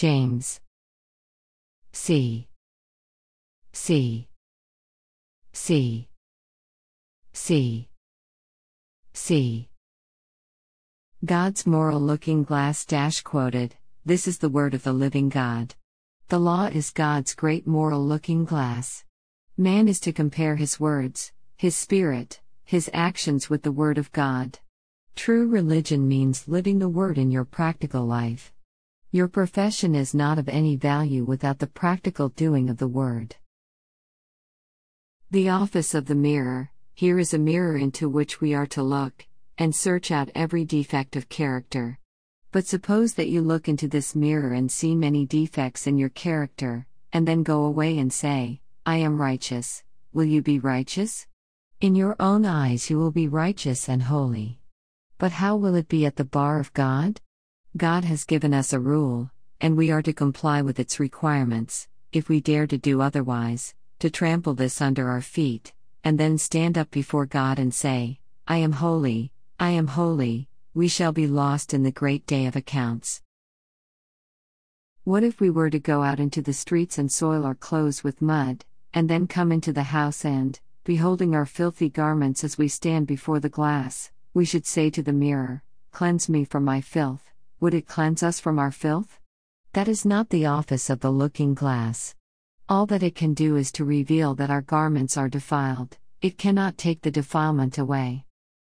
James. C. C. C. C. C. God's moral looking glass quoted, "This is the word of the living God." The law is God's great moral looking glass. Man is to compare his words, his spirit, his actions with the word of God. True religion means living the word in your practical life. Your profession is not of any value without the practical doing of the word. The office of the mirror. Here is a mirror into which we are to look, and search out every defect of character. But suppose that you look into this mirror and see many defects in your character, and then go away and say, "I am righteous." Will you be righteous? In your own eyes you will be righteous and holy. But how will it be at the bar of God? God has given us a rule, and we are to comply with its requirements. If we dare to do otherwise, to trample this under our feet, and then stand up before God and say, "I am holy, I am holy," we shall be lost in the great day of accounts. What if we were to go out into the streets and soil our clothes with mud, and then come into the house and, beholding our filthy garments as we stand before the glass, we should say to the mirror, "Cleanse me from my filth"? Would it cleanse us from our filth? That is not the office of the looking glass. All that it can do is to reveal that our garments are defiled. It cannot take the defilement away.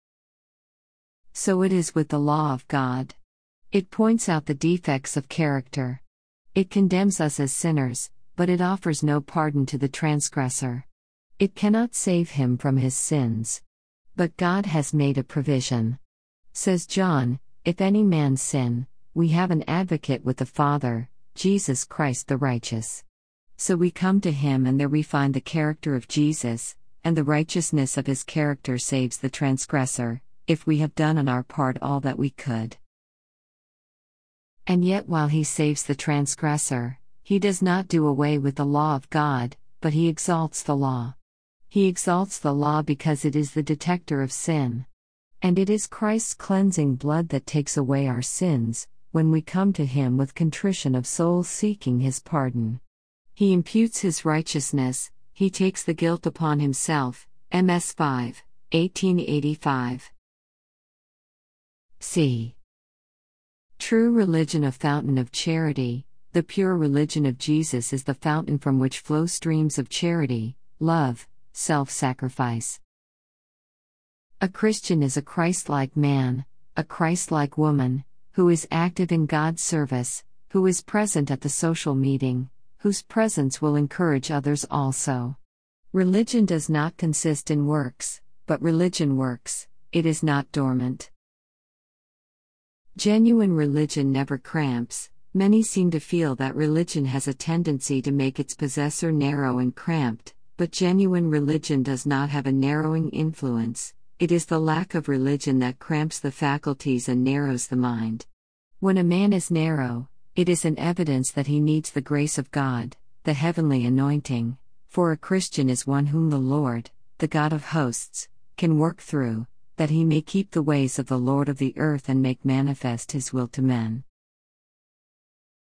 So it is with the law of God. It points out the defects of character. It condemns us as sinners, but it offers no pardon to the transgressor. It cannot save him from his sins. But God has made a provision. Says John, "If any man sin, we have an advocate with the Father, Jesus Christ the righteous." So we come to him and there we find the character of Jesus, and the righteousness of his character saves the transgressor, if we have done on our part all that we could. And yet while he saves the transgressor, he does not do away with the law of God, but he exalts the law. He exalts the law because it is the detector of sin. And it is Christ's cleansing blood that takes away our sins, when we come to him with contrition of soul seeking his pardon. He imputes his righteousness, he takes the guilt upon himself. Ms. 5, 1885. C. True religion, a fountain of charity. The pure religion of Jesus is the fountain from which flow streams of charity, love, self-sacrifice. A Christian is a Christ-like man, a Christ-like woman, who is active in God's service, who is present at the social meeting, whose presence will encourage others also. Religion does not consist in works, but religion works, it is not dormant. Genuine religion never cramps. Many seem to feel that religion has a tendency to make its possessor narrow and cramped, but genuine religion does not have a narrowing influence. It is the lack of religion that cramps the faculties and narrows the mind. When a man is narrow, it is an evidence that he needs the grace of God, the heavenly anointing, for a Christian is one whom the Lord, the God of hosts, can work through, that he may keep the ways of the Lord of the earth and make manifest his will to men.